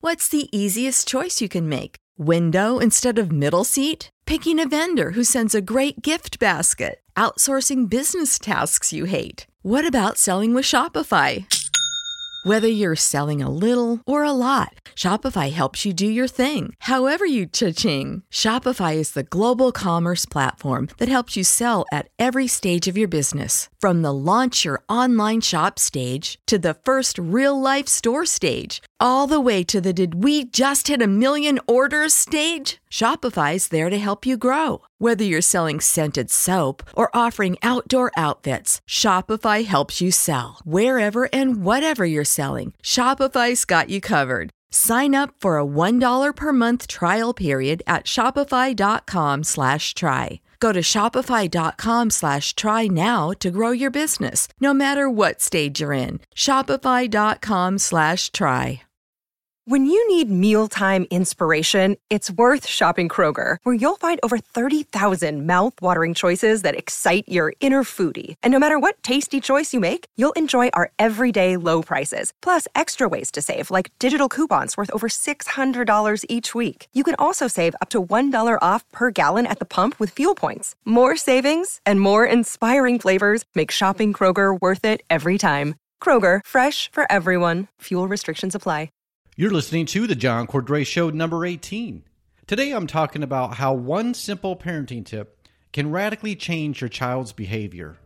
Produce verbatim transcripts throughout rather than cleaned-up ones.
What's the easiest choice you can make? Window instead of middle seat? Picking a vendor who sends a great gift basket? Outsourcing business tasks you hate? What about selling with Shopify? Whether you're selling a little or a lot, Shopify helps you do your thing, however you cha-ching. Shopify is the global commerce platform that helps you sell at every stage of your business. From the launch your online shop stage to the first real-life store stage, all the way to the did we just hit a million orders stage. Shopify's there to help you grow. Whether you're selling scented soap or offering outdoor outfits, Shopify helps you sell. Wherever and whatever you're selling, Shopify's got you covered. Sign up for a one dollar per month trial period at shopify.com slash try. Go to shopify.com slash try now to grow your business, no matter what stage you're in. Shopify.com slash try. When you need mealtime inspiration, it's worth shopping Kroger, where you'll find over thirty thousand mouth-watering choices that excite your inner foodie. And no matter what tasty choice you make, you'll enjoy our everyday low prices, plus extra ways to save, like digital coupons worth over six hundred dollars each week. You can also save up to one dollar off per gallon at the pump with fuel points. More savings and more inspiring flavors make shopping Kroger worth it every time. Kroger, fresh for everyone. Fuel restrictions apply. You're listening to The John Cordray Show, number eighteen. Today I'm talking about how one simple parenting tip can radically change your child's behavior.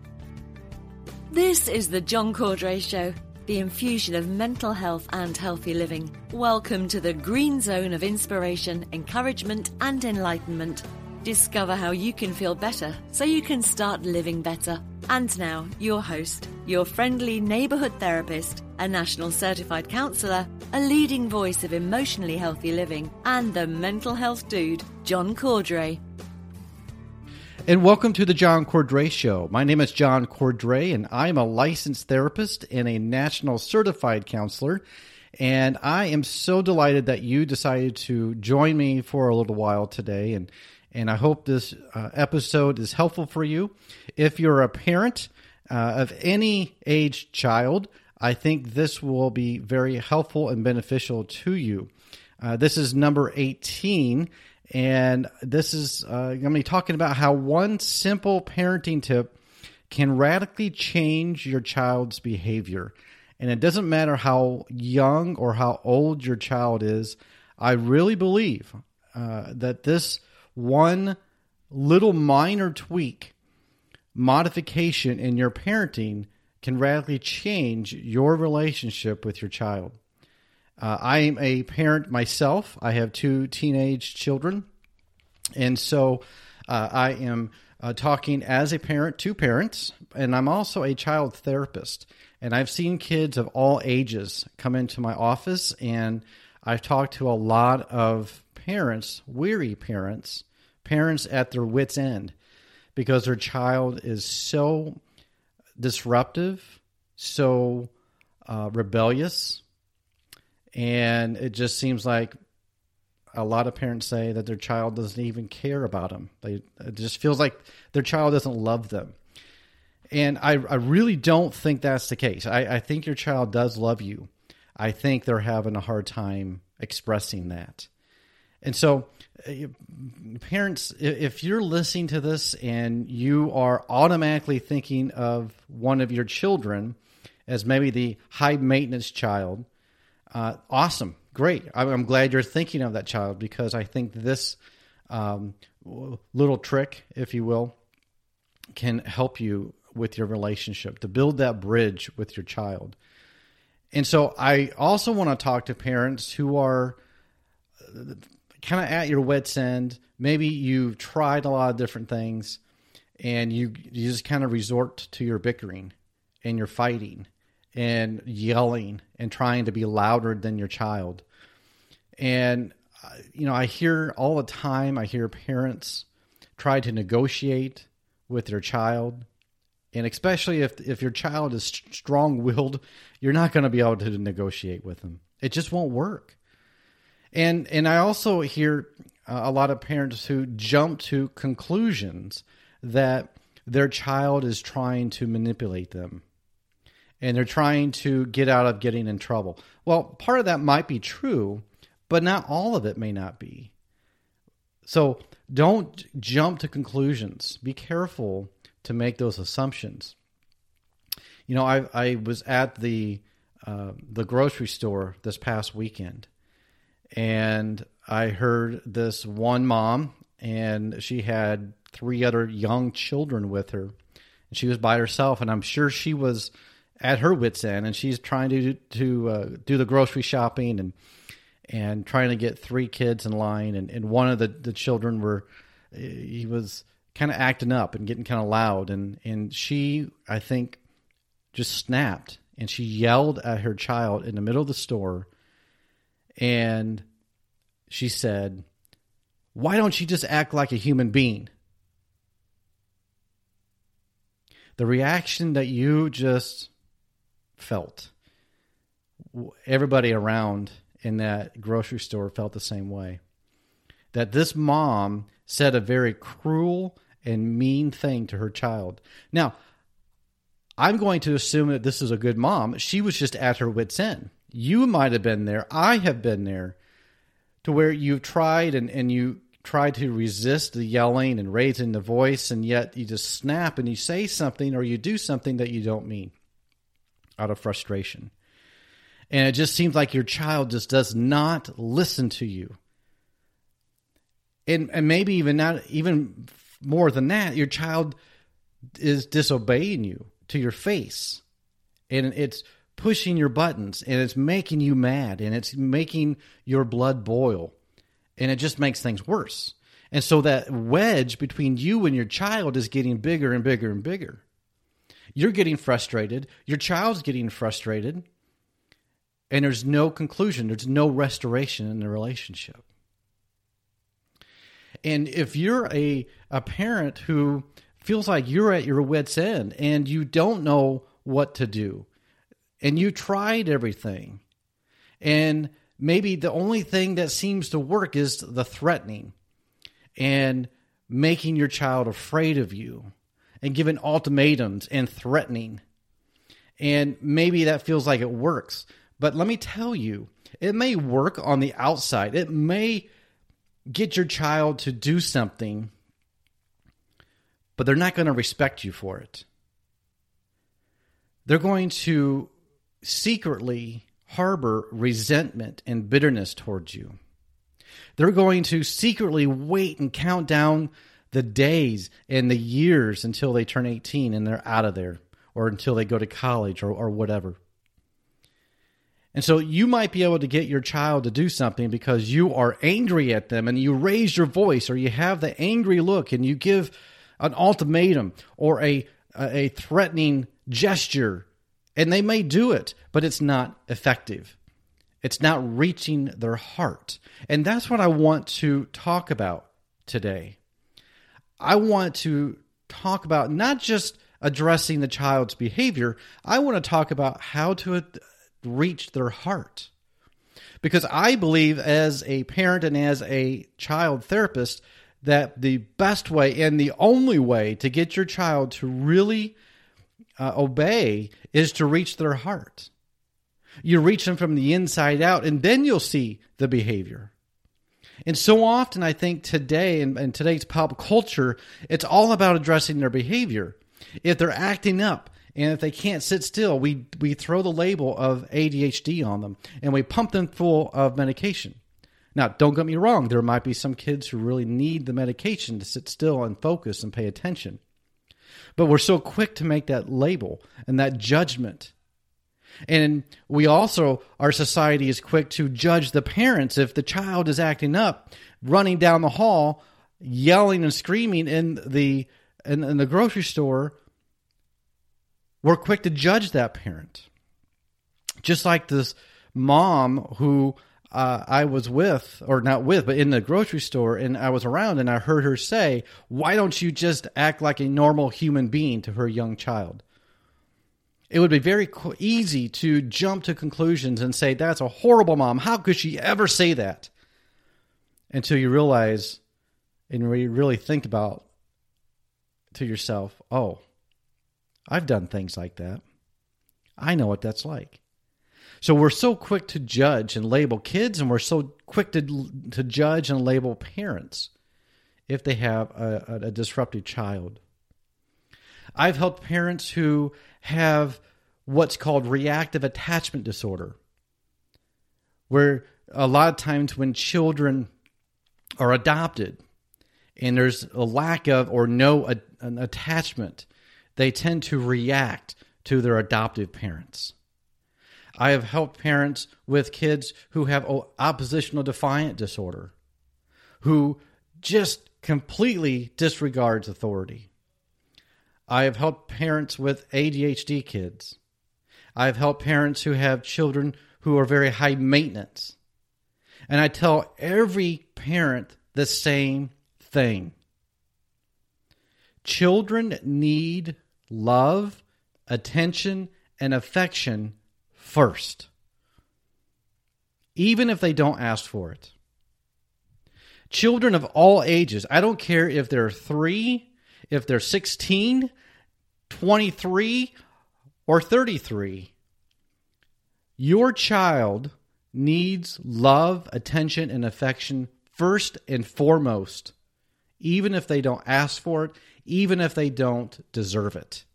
This is The John Cordray Show, the infusion of mental health and healthy living. Welcome to the green zone of inspiration, encouragement, and enlightenment. Discover how you can feel better so you can start living better. And now, your host, your friendly neighborhood therapist, a national certified counselor, a leading voice of emotionally healthy living, and the mental health dude, John Cordray. And welcome to the John Cordray Show. My name is John Cordray, and I'm a licensed therapist and a national certified counselor. And I am so delighted that you decided to join me for a little while today. And And I hope this uh, episode is helpful for you. If you're a parent uh, of any age child, I think this will be very helpful and beneficial to you. Uh, this is number eighteen, and this is uh, I'm going to be talking about how one simple parenting tip can radically change your child's behavior. And it doesn't matter how young or how old your child is. I really believe uh, that this one little minor tweak, modification in your parenting can radically change your relationship with your child. Uh, I am a parent myself. I have two teenage children. And so uh, I am uh, talking as a parent to parents, and I'm also a child therapist. And I've seen kids of all ages come into my office, and I've talked to a lot of parents, weary parents, parents at their wits' end, because their child is so disruptive, so uh, rebellious, and it just seems like a lot of parents say that their child doesn't even care about them. They, it just feels like their child doesn't love them. And I, I really don't think that's the case. I, I think your child does love you. I think they're having a hard time expressing that. And so, uh, parents, if you're listening to this and you are automatically thinking of one of your children as maybe the high-maintenance child, uh, awesome, great. I'm glad you're thinking of that child, because I think this um, little trick, if you will, can help you with your relationship, to build that bridge with your child. And so I also want to talk to parents who are kind of at your wit's end. Maybe you've tried a lot of different things, and you you just kind of resort to your bickering and your fighting and yelling and trying to be louder than your child. And, you know, I hear all the time, I hear parents try to negotiate with their child. And especially if if your child is strong-willed, you're not going to be able to negotiate with them. It just won't work. And and I also hear uh, a lot of parents who jump to conclusions that their child is trying to manipulate them. and they're trying to get out of getting in trouble. Well, part of that might be true, but not all of it may not be. So don't jump to conclusions. Be careful to make those assumptions. You know, I I was at the uh, the grocery store this past weekend, and I heard this one mom, and she had three other young children with her, and she was by herself, and I'm sure she was at her wit's end, and she's trying to to uh, do the grocery shopping and and trying to get three kids in line, and, and one of the, the children were he was kind of acting up and getting kind of loud, and and she I think just snapped, and she yelled at her child in the middle of the store, and she said, "Why don't you just act like a human being?" The reaction that you just felt, everybody around in that grocery store felt the same way. That this mom said a very cruel and mean thing to her child. Now, I'm going to assume that this is a good mom. She was just at her wit's end. You might have been there. I have been there, to where you've tried and, and you try to resist the yelling and raising the voice, and yet you just snap and you say something or you do something that you don't mean out of frustration. And it just seems like your child just does not listen to you. And, and maybe even not even more than that, your child is disobeying you to your face. And it's pushing your buttons, and it's making you mad, and it's making your blood boil. And it just makes things worse. And so that wedge between you and your child is getting bigger and bigger and bigger. You're getting frustrated. Your child's getting frustrated. And there's no conclusion. There's no restoration in the relationship. And if you're a, a parent who feels like you're at your wit's end and you don't know what to do, and you tried everything, and maybe the only thing that seems to work is the threatening and making your child afraid of you and giving ultimatums and threatening, and maybe that feels like it works. But let me tell you, it may work on the outside. It may get your child to do something, but they're not going to respect you for it. They're going to secretly harbor resentment and bitterness towards you. They're going to secretly wait and count down the days and the years until they turn eighteen and they're out of there, or until they go to college or, or whatever. And so you might be able to get your child to do something because you are angry at them and you raise your voice, or you have the angry look and you give an ultimatum or a, a threatening gesture, and they may do it, but it's not effective. It's not reaching their heart. And that's what I want to talk about today. I want to talk about not just addressing the child's behavior. I want to talk about how to reach their heart. Because I believe, as a parent and as a child therapist, that the best way and the only way to get your child to really uh, obey is to reach their heart. You reach them from the inside out, and then you'll see the behavior. And so often, I think today, in, in today's pop culture, it's all about addressing their behavior. If they're acting up, and if they can't sit still, we we throw the label of A D H D on them, and we pump them full of medication. Now, don't get me wrong. There might be some kids who really need the medication to sit still and focus and pay attention. But we're so quick to make that label and that judgment. And we also, our society is quick to judge the parents if the child is acting up, running down the hall, yelling and screaming in the in, in the grocery store. We're quick to judge that parent. Just like this mom who uh, I was with, or not with, but in the grocery store, and I was around, and I heard her say, "Why don't you just act like a normal human being?" to her young child. It would be very easy to jump to conclusions and say, "That's a horrible mom. How could she ever say that?" Until you realize, and you really think about to yourself, oh, I've done things like that. I know what that's like. So we're so quick to judge and label kids, and we're so quick to to judge and label parents if they have a, a, a disruptive child. I've helped parents who have what's called reactive attachment disorder, where a lot of times when children are adopted and there's a lack of or no a, an attachment, they tend to react to their adoptive parents. I have helped parents with kids who have oppositional defiant disorder, who just completely disregards authority. I have helped parents with A D H D kids. I have helped parents who have children who are very high maintenance. And I tell every parent the same thing. Children need love, attention, and affection first, even if they don't ask for it. Children of all ages, I don't care if they're three, if they're sixteen, twenty-three, or thirty-three, your child needs love, attention, and affection first and foremost, even if they don't ask for it, even if they don't deserve it.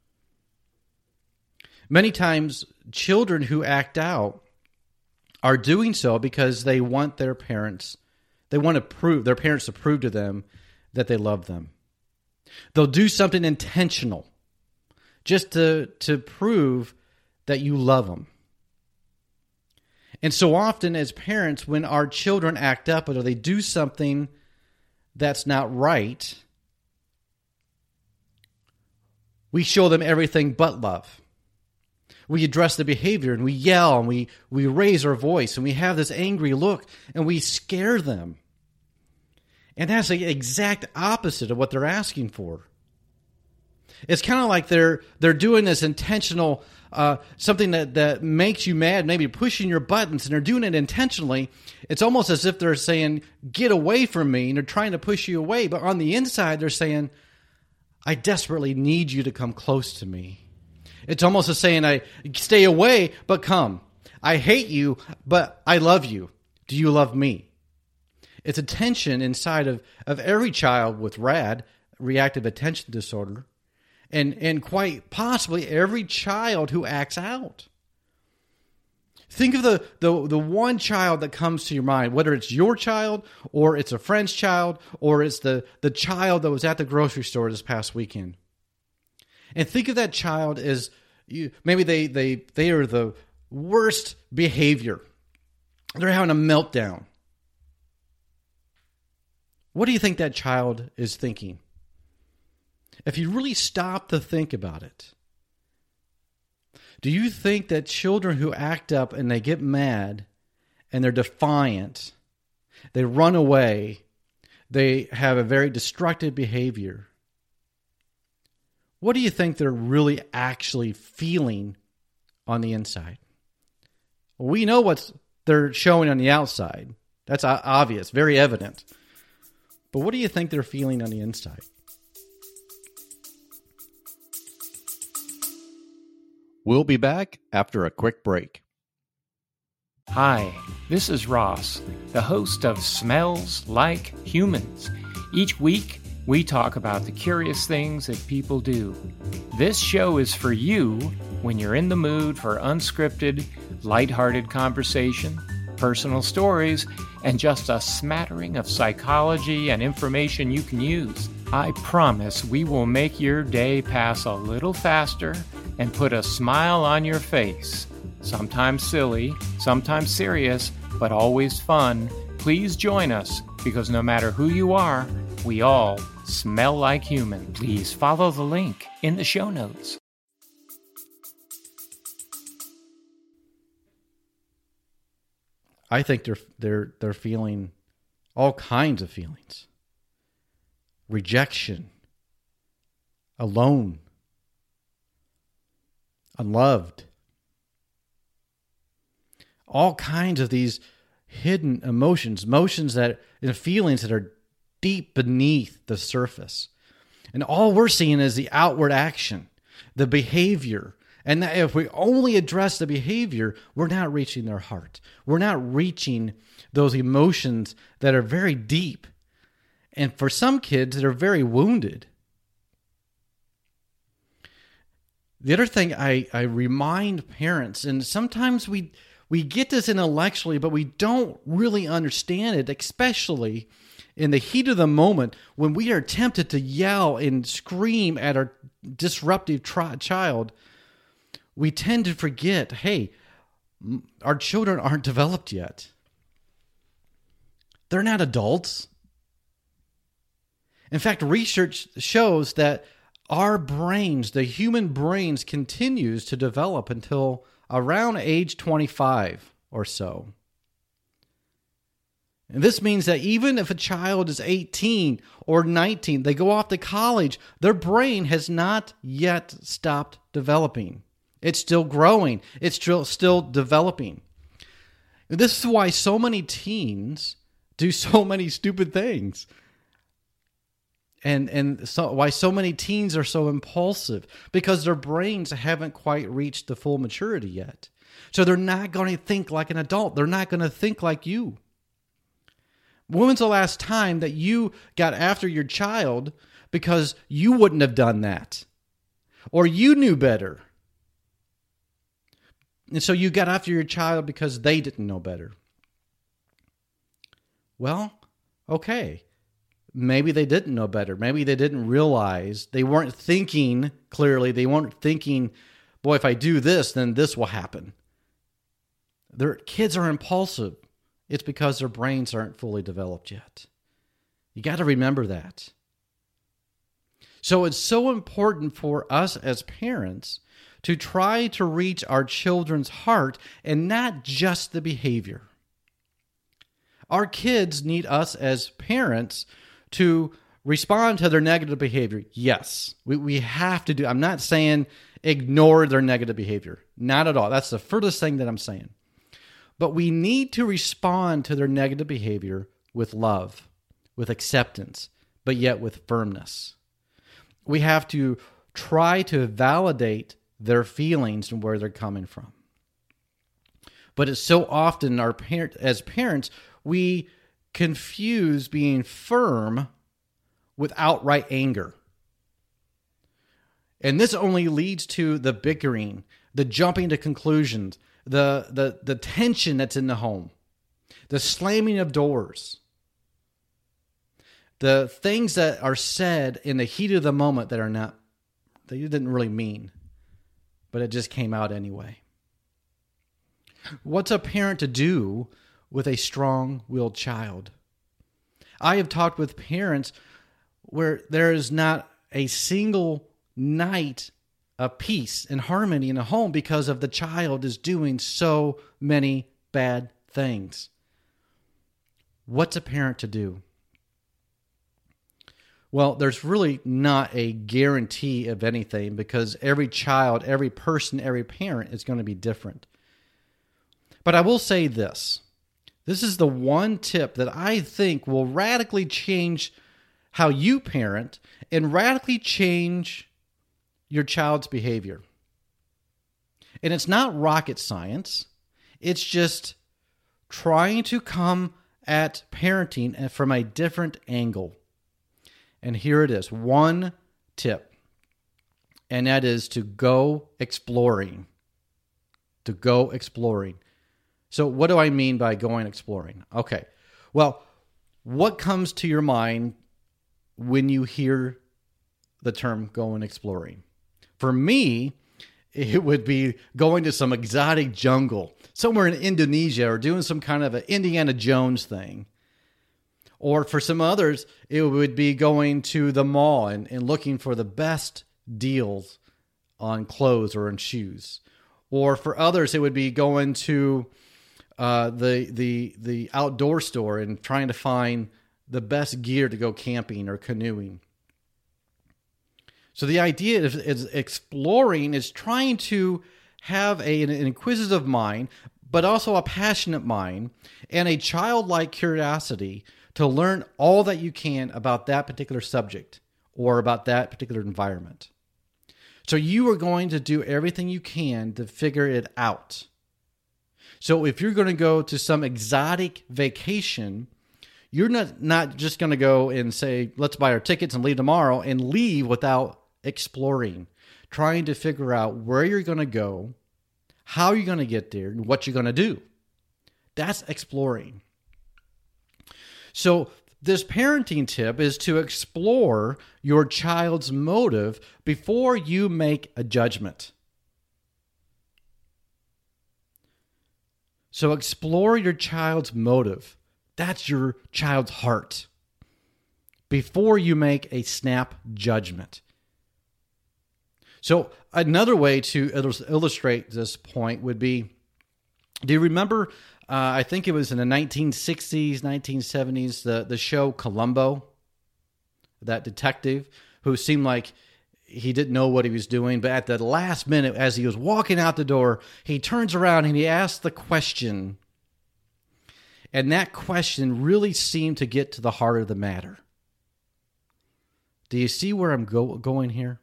Many times, children who act out are doing so because they want their parents, they want to prove, their parents to prove to them that they love them. They'll do something intentional just to, to prove that you love them. And so often as parents, when our children act up or they do something that's not right, we show them everything but love. We address the behavior and we yell and we, we raise our voice and we have this angry look and we scare them. And that's the exact opposite of what they're asking for. It's kind of like they're they're doing this intentional, uh, something that, that makes you mad, maybe pushing your buttons, and they're doing it intentionally. It's almost as if they're saying, get away from me, and they're trying to push you away. But on the inside, they're saying, I desperately need you to come close to me. It's almost as saying, I stay away, but come. I hate you, but I love you. Do you love me? It's a tension inside of, of every child with R A D, reactive attention disorder, and, and quite possibly every child who acts out. Think of the, the, the one child that comes to your mind, whether it's your child or it's a friend's child or it's the, the child that was at the grocery store this past weekend. And think of that child as you, maybe they, they, they are the worst behavior. They're having a meltdown. What do you think that child is thinking? If you really stop to think about it, do you think that children who act up and they get mad and they're defiant, they run away, they have a very destructive behavior, what do you think they're really actually feeling on the inside? Well, we know what they're showing on the outside. That's obvious, very evident. But what do you think they're feeling on the inside? We'll be back after a quick break. Hi, this is Ross, the host of Smells Like Humans. Each week, we talk about the curious things that people do. This show is for you when you're in the mood for unscripted, lighthearted conversation, personal stories, and just a smattering of psychology and information you can use. I promise we will make your day pass a little faster and put a smile on your face. Sometimes silly, sometimes serious, but always fun. Please join us, because no matter who you are, we all smell like human. Please follow the link in the show notes. I think they're they're they're feeling all kinds of feelings. Rejection, alone, unloved. All kinds of these hidden emotions, emotions that and feelings that are deep beneath the surface. And all we're seeing is the outward action, the behavior, And that if we only address the behavior, we're not reaching their heart. We're not reaching those emotions that are very deep. And for some kids, they're very wounded. The other thing I, I remind parents, and sometimes we we get this intellectually, but we don't really understand it, especially in the heat of the moment when we are tempted to yell and scream at our disruptive tri- child. We tend to forget, hey, our children aren't developed yet. They're not adults. In fact, research shows that our brains, the human brains, continues to develop until around age twenty-five or so. And this means that even if a child is eighteen or nineteen, they go off to college, their brain has not yet stopped developing. It's still growing. It's still, still developing. This is why so many teens do so many stupid things. And and so why so many teens are so impulsive, because their brains haven't quite reached the full maturity yet. So they're not going to think like an adult. They're not going to think like you. When was the last time that you got after your child because you wouldn't have done that? Or you knew better? And so you got after your child because they didn't know better. Well, okay. Maybe they didn't know better. Maybe they didn't realize. They weren't thinking clearly. They weren't thinking, boy, if I do this, then this will happen. Their kids are impulsive. It's because their brains aren't fully developed yet. You got to remember that. So it's so important for us as parents to try to reach our children's heart and not just the behavior. Our kids need us as parents to respond to their negative behavior. Yes, we, we have to do. I'm not saying ignore their negative behavior. Not at all. That's the furthest thing that I'm saying. But we need to respond to their negative behavior with love, with acceptance, but yet with firmness. We have to try to validate their feelings and where they're coming from. But it's so often our parent, as parents, we confuse being firm with outright anger. And this only leads to the bickering, the jumping to conclusions, the, the, the tension that's in the home, the slamming of doors, the things that are said in the heat of the moment that are not, that you didn't really mean, but it just came out anyway. What's a parent to do with a strong-willed child? I have talked with parents where there is not a single night of peace and harmony in the home because of the child is doing so many bad things. What's a parent to do? Well, there's really not a guarantee of anything because every child, every person, every parent is going to be different. But I will say this. This is the one tip that I think will radically change how you parent and radically change your child's behavior. And it's not rocket science. It's just trying to come at parenting from a different angle. And here it is, one tip, and that is to go exploring. To go exploring. So what do I mean by going exploring? Okay, well, what comes to your mind when you hear the term going exploring? For me, it would be going to some exotic jungle, somewhere in Indonesia, or doing some kind of an Indiana Jones thing. Or for some others, it would be going to the mall and, and looking for the best deals on clothes or on shoes. Or for others, it would be going to uh, the the the outdoor store and trying to find the best gear to go camping or canoeing. So the idea is, is exploring is trying to have a, an inquisitive mind, but also a passionate mind and a childlike curiosity to learn all that you can about that particular subject or about that particular environment. So you are going to do everything you can to figure it out. So if you're going to go to some exotic vacation, you're not, not just going to go and say, let's buy our tickets and leave tomorrow, and leave without exploring, trying to figure out where you're going to go, how you're going to get there, and what you're going to do. That's exploring. So this parenting tip is to explore your child's motive before you make a judgment. So explore your child's motive. That's your child's heart. Before you make a snap judgment. So another way to illustrate this point would be, do you remember, uh, I think it was in the nineteen sixties, nineteen seventies, the, the show Columbo? That detective who seemed like he didn't know what he was doing, but at the last minute, as he was walking out the door, he turns around and he asks the question, and that question really seemed to get to the heart of the matter. Do you see where I'm go- going here?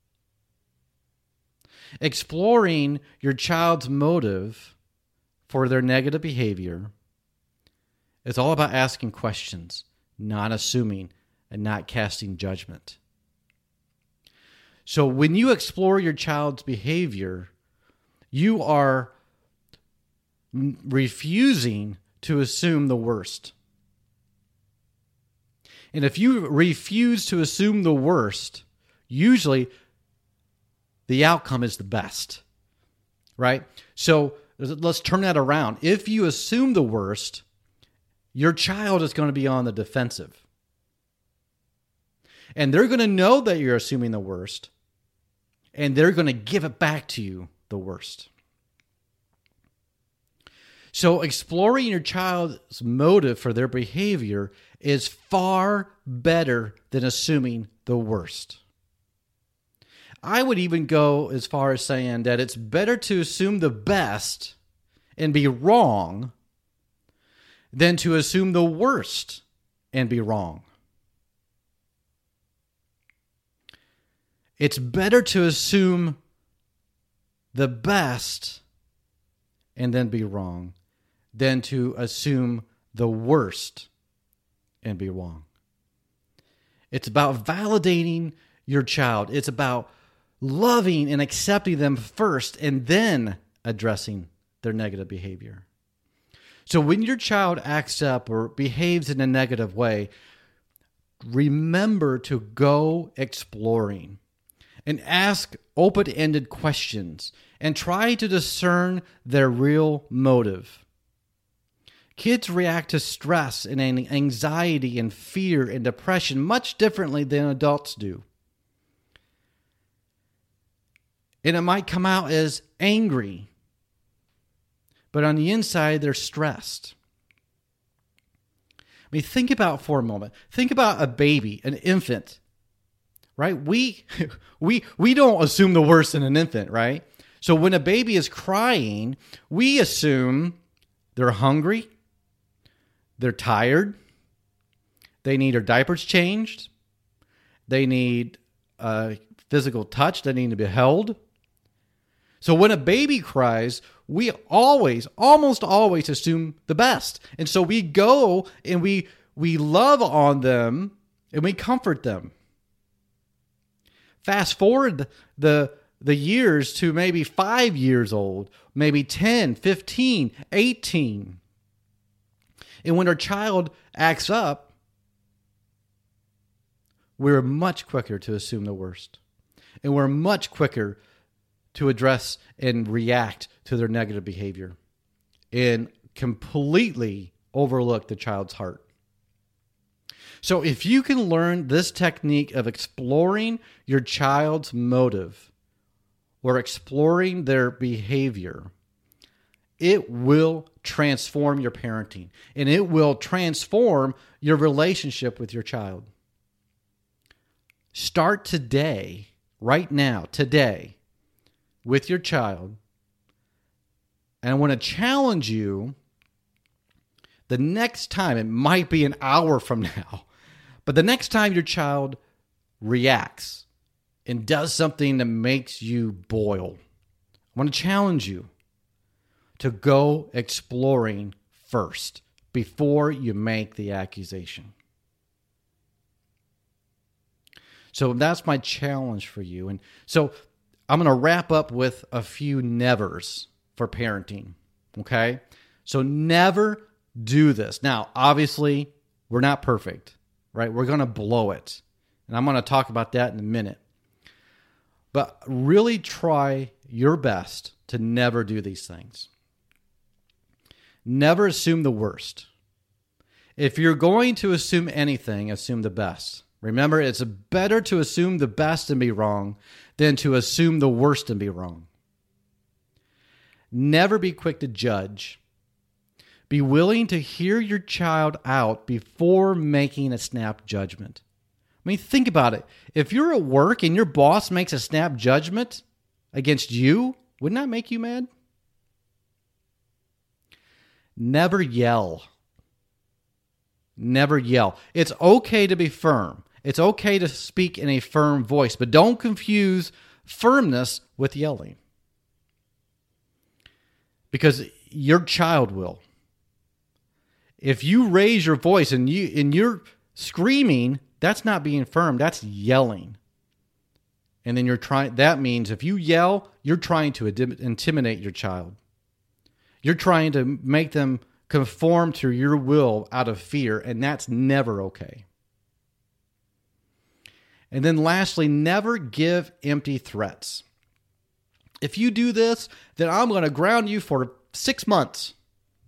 Exploring your child's motive for their negative behavior is all about asking questions, not assuming, and not casting judgment. So when you explore your child's behavior, you are refusing to assume the worst. And if you refuse to assume the worst, usually the outcome is the best, right? So let's turn that around. If you assume the worst, your child is going to be on the defensive. And they're going to know that you're assuming the worst, and they're going to give it back to you the worst. So exploring your child's motive for their behavior is far better than assuming the worst. I would even go as far as saying that it's better to assume the best and be wrong than to assume the worst and be wrong. It's better to assume the best and then be wrong than to assume the worst and be wrong. It's about validating your child. It's about loving and accepting them first and then addressing their negative behavior. So when your child acts up or behaves in a negative way, remember to go exploring and ask open-ended questions and try to discern their real motive. Kids react to stress and anxiety and fear and depression much differently than adults do. And it might come out as angry, but on the inside, they're stressed. I mean, think about for a moment. Think about a baby, an infant, right? We, we, we don't assume the worst in an infant, right? So when a baby is crying, we assume they're hungry, they're tired, they need their diapers changed, they need uh, physical touch, they need to be held. So when a baby cries, we always, almost always assume the best. And so we go and we we love on them and we comfort them. Fast forward the, the years to maybe five years old, maybe ten, fifteen, eighteen. And when our child acts up, we're much quicker to assume the worst. And we're much quicker to address and react to their negative behavior and completely overlook the child's heart. So if you can learn this technique of exploring your child's motive or exploring their behavior, it will transform your parenting and it will transform your relationship with your child. Start today, right now, today, with your child. And I want to challenge you the next time, it might be an hour from now, but the next time your child reacts and does something that makes you boil, I want to challenge you to go exploring first before you make the accusation. So that's my challenge for you. And so I'm going to wrap up with a few nevers for parenting, okay? So never do this. Now, obviously, we're not perfect, right? We're going to blow it. And I'm going to talk about that in a minute. But really try your best to never do these things. Never assume the worst. If you're going to assume anything, assume the best. Remember, it's better to assume the best and be wrong than to assume the worst and be wrong. Never be quick to judge. Be willing to hear your child out before making a snap judgment. I mean, think about it. If you're at work and your boss makes a snap judgment against you, wouldn't that make you mad? Never yell. Never yell. It's okay to be firm. It's okay to speak in a firm voice, but don't confuse firmness with yelling. Because your child will. If you raise your voice and you and you're screaming, that's not being firm, that's yelling. And then you're trying that means if you yell, you're trying to intimidate your child. You're trying to make them conform to your will out of fear, and that's never okay. And then lastly, never give empty threats. If you do this, then I'm going to ground you for six months.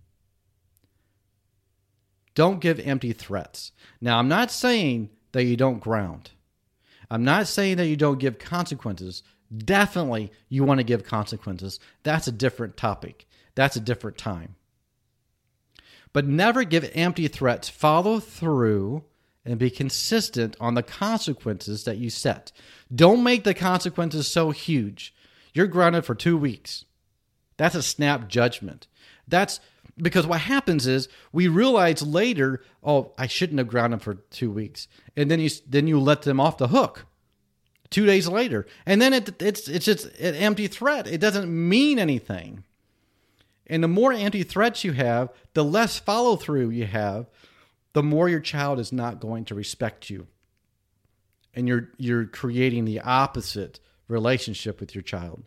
Don't give empty threats. Now, I'm not saying that you don't ground. I'm not saying that you don't give consequences. Definitely, you want to give consequences. That's a different topic. That's a different time. But never give empty threats. Follow through and be consistent on the consequences that you set. Don't make the consequences so huge. You're grounded for two weeks. That's a snap judgment. That's because what happens is we realize later, oh, I shouldn't have grounded for two weeks. And then you then you let them off the hook two days later. And then it, it's it's just an empty threat. It doesn't mean anything. And the more empty threats you have, the less follow-through you have, the more your child is not going to respect you. And you're you're creating the opposite relationship with your child.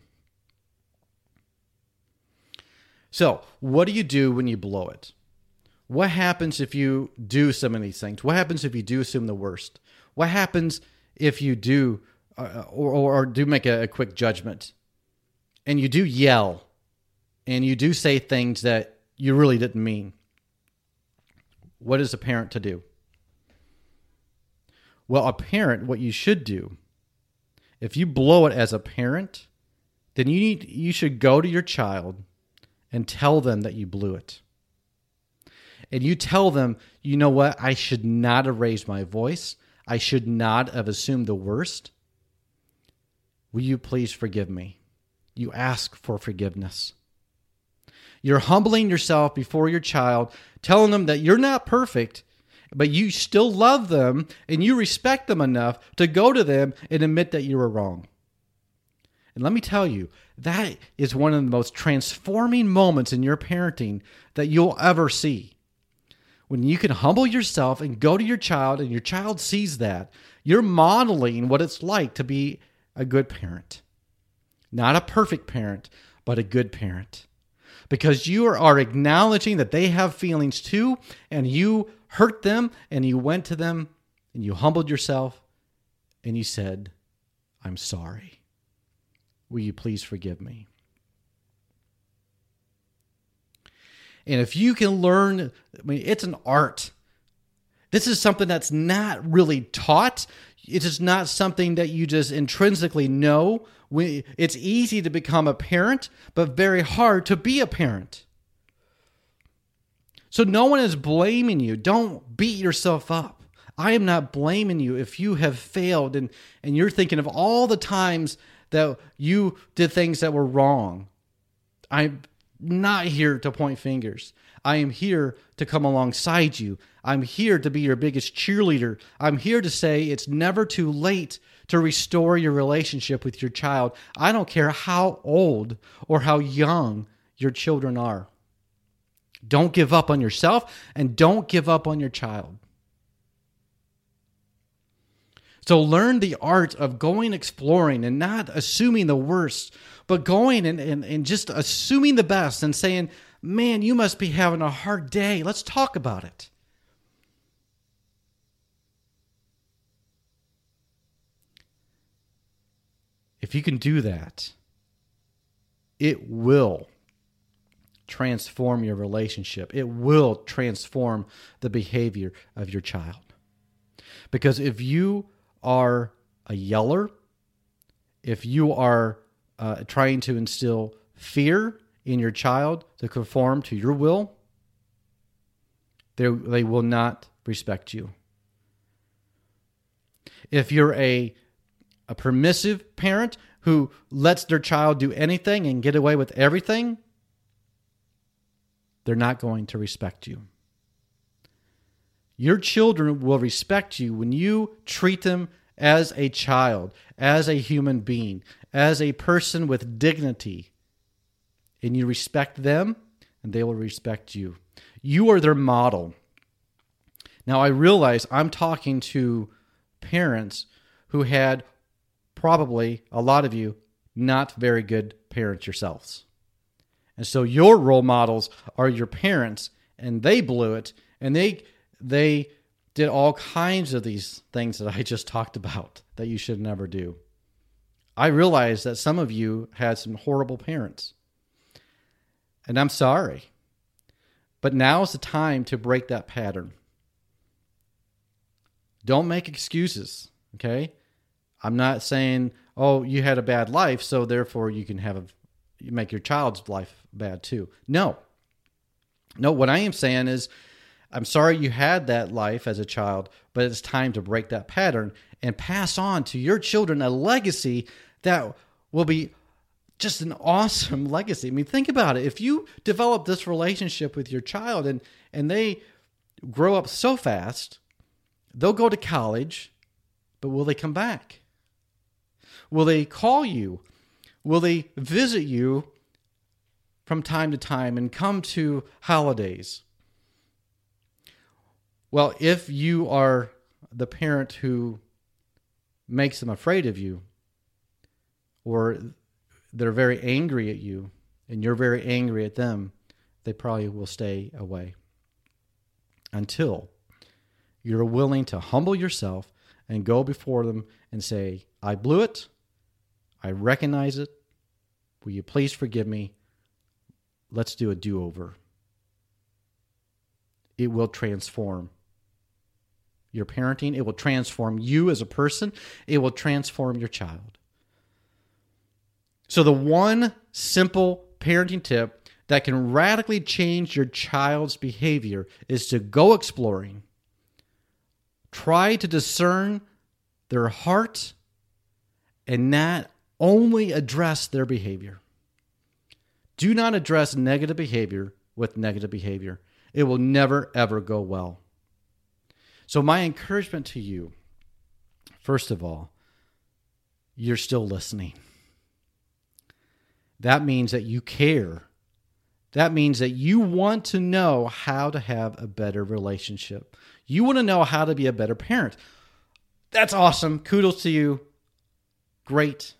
So, what do you do when you blow it? What happens if you do some of these things? What happens if you do assume the worst? What happens if you do uh, or, or do make a, a quick judgment and you do yell and you do say things that you really didn't mean? What is a parent to do? Well, a parent, what you should do, if you blow it as a parent, then you need you should go to your child and tell them that you blew it. And you tell them, you know what, I should not have raised my voice. I should not have assumed the worst. Will you please forgive me? You ask for forgiveness. You're humbling yourself before your child, telling them that you're not perfect, but you still love them and you respect them enough to go to them and admit that you were wrong. And let me tell you, that is one of the most transforming moments in your parenting that you'll ever see. When you can humble yourself and go to your child and your child sees that, you're modeling what it's like to be a good parent. Not a perfect parent, but a good parent. Because you are acknowledging that they have feelings too, and you hurt them, and you went to them, and you humbled yourself, and you said, I'm sorry. Will you please forgive me? And if you can learn, I mean, it's an art. This is something that's not really taught. It's just not something that you just intrinsically know. It's easy to become a parent, but very hard to be a parent. So no one is blaming you. Don't beat yourself up. I am not blaming you if you have failed and, and you're thinking of all the times that you did things that were wrong. I'm not here to point fingers. I am here to come alongside you. I'm here to be your biggest cheerleader. I'm here to say it's never too late to restore your relationship with your child. I don't care how old or how young your children are. Don't give up on yourself and don't give up on your child. So learn the art of going exploring and not assuming the worst, but going and, and, and just assuming the best and saying, man, you must be having a hard day. Let's talk about it. If you can do that, it will transform your relationship. It will transform the behavior of your child. Because if you are a yeller, if you are uh, trying to instill fear in your child to conform to your will, they, they will not respect you. If you're a, a permissive parent who lets their child do anything and get away with everything, they're not going to respect you. Your children will respect you when you treat them as a child, as a human being, as a person with dignity. And you respect them, and they will respect you. You are their model. Now, I realize I'm talking to parents who had probably, a lot of you, not very good parents yourselves. And so your role models are your parents, and they blew it, and they they did all kinds of these things that I just talked about that you should never do. I realize that some of you had some horrible parents, and I'm sorry. But now is the time to break that pattern. Don't make excuses, okay? I'm not saying, oh, you had a bad life, so therefore you can have a, you make your child's life bad too. No. No, what I am saying is, I'm sorry you had that life as a child, but it's time to break that pattern and pass on to your children a legacy that will be just an awesome legacy. I mean, think about it. If you develop this relationship with your child and, and they grow up so fast, they'll go to college, but will they come back? Will they call you? Will they visit you from time to time and come to holidays? Well, if you are the parent who makes them afraid of you, or they're very angry at you, and you're very angry at them, they probably will stay away until you're willing to humble yourself and go before them and say, I blew it. I recognize it. Will you please forgive me? Let's do a do-over. It will transform your parenting. It will transform you as a person. It will transform your child. So the one simple parenting tip that can radically change your child's behavior is to go exploring. Try to discern their heart and not only address their behavior. Do not address negative behavior with negative behavior. It will never, ever go well. So my encouragement to you, first of all, you're still listening. That means that you care. That means that you want to know how to have a better relationship. You want to know how to be a better parent. That's awesome. Kudos to you. Great.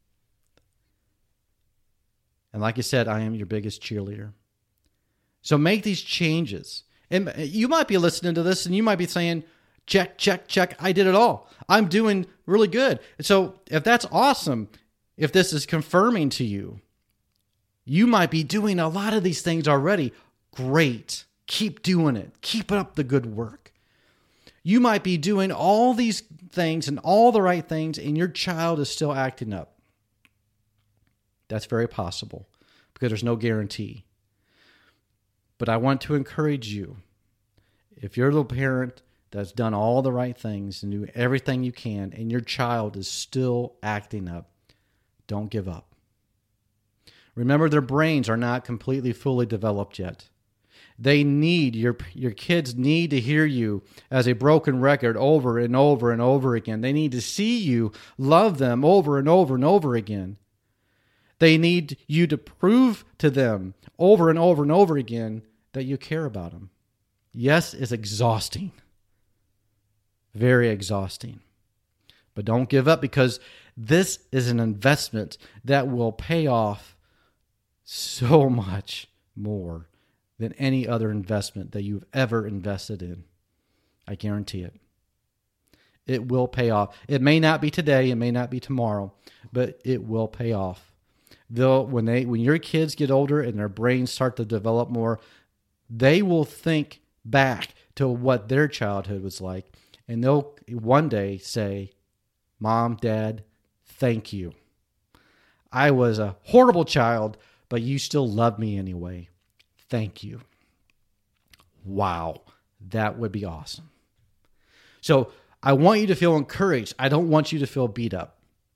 And like I said, I am your biggest cheerleader. So make these changes. And you might be listening to this and you might be saying, check, check, check. I did it all. I'm doing really good. And so if that's awesome, if this is confirming to you, you might be doing a lot of these things already. Great. Keep doing it. Keep up the good work. You might be doing all these things and all the right things, and your child is still acting up. That's very possible because there's no guarantee. But I want to encourage you, if you're the parent that's done all the right things and do everything you can, and your child is still acting up, don't give up. Remember, their brains are not completely fully developed yet. They need, your your kids need to hear you as a broken record over and over and over again. They need to see you love them over and over and over again. They need you to prove to them over and over and over again that you care about them. Yes, it's exhausting. Very exhausting. But don't give up, because this is an investment that will pay off so much more than any other investment that you've ever invested in. I guarantee it. It will pay off. It may not be today, it may not be tomorrow, but it will pay off. They'll, when they, when your kids get older and their brains start to develop more, they will think back to what their childhood was like, and they'll one day say, "Mom, Dad, thank you. I was a horrible child, but you still love me anyway. Thank you." Wow, that would be awesome. So I want you to feel encouraged. I don't want you to feel beat up.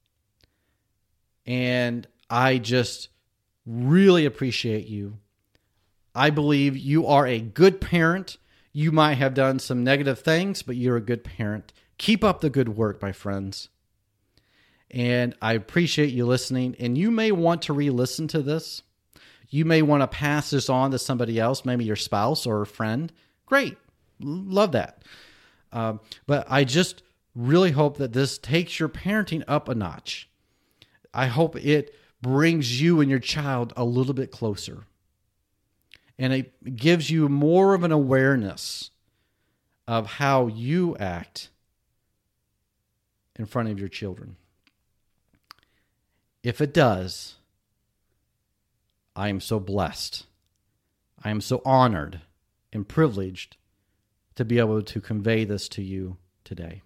And I just really appreciate you. I believe you are a good parent. You might have done some negative things, but you're a good parent. Keep up the good work, my friends. And I appreciate you listening. And you may want to re-listen to this. You may want to pass this on to somebody else, maybe your spouse or a friend. Great. Love that. Um, but I just really hope that this takes your parenting up a notch. I hope it brings you and your child a little bit closer. And it gives you more of an awareness of how you act in front of your children. If it does, I am so blessed. I am so honored and privileged to be able to convey this to you today.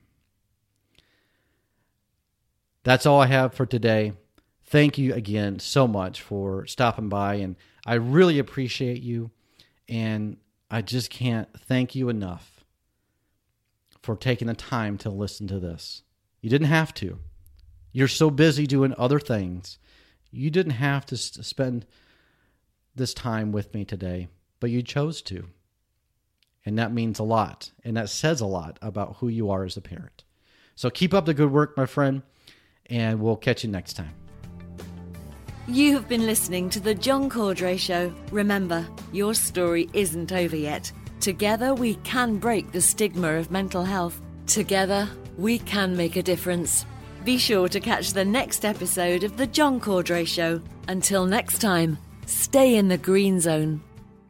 That's all I have for today. Thank you again so much for stopping by, and I really appreciate you, and I just can't thank you enough for taking the time to listen to this. You didn't have to. You're so busy doing other things. You didn't have to spend this time with me today, but you chose to. And that means a lot, and that says a lot about who you are as a parent. So keep up the good work, my friend, and we'll catch you next time. You have been listening to The John Cordray Show. Remember, your story isn't over yet. Together, we can break the stigma of mental health. Together, we can make a difference. Be sure to catch the next episode of The John Cordray Show. Until next time, stay in the green zone.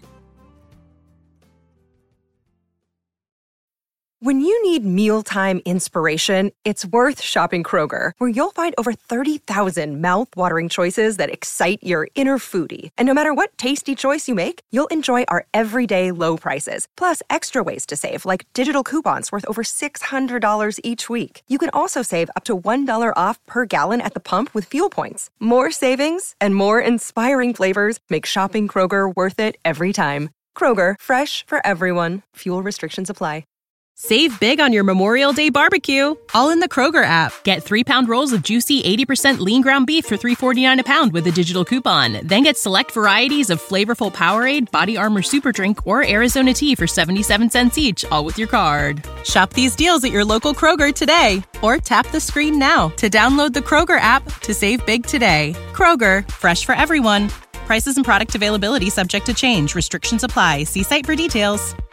When you need mealtime inspiration, it's worth shopping Kroger, where you'll find over thirty thousand mouth-watering choices that excite your inner foodie. And no matter what tasty choice you make, you'll enjoy our everyday low prices, plus extra ways to save, like digital coupons worth over six hundred dollars each week. You can also save up to one dollar off per gallon at the pump with fuel points. More savings and more inspiring flavors make shopping Kroger worth it every time. Kroger, fresh for everyone. Fuel restrictions apply. Save big on your Memorial Day barbecue, all in the Kroger app. Get three-pound rolls of juicy eighty percent lean ground beef for three forty-nine a pound with a digital coupon. Then get select varieties of flavorful Powerade, Body Armor Super Drink, or Arizona tea for seventy-seven cents each, all with your card. Shop these deals at your local Kroger today, or tap the screen now to download the Kroger app to save big today. Kroger, fresh for everyone. Prices and product availability subject to change. Restrictions apply. See site for details.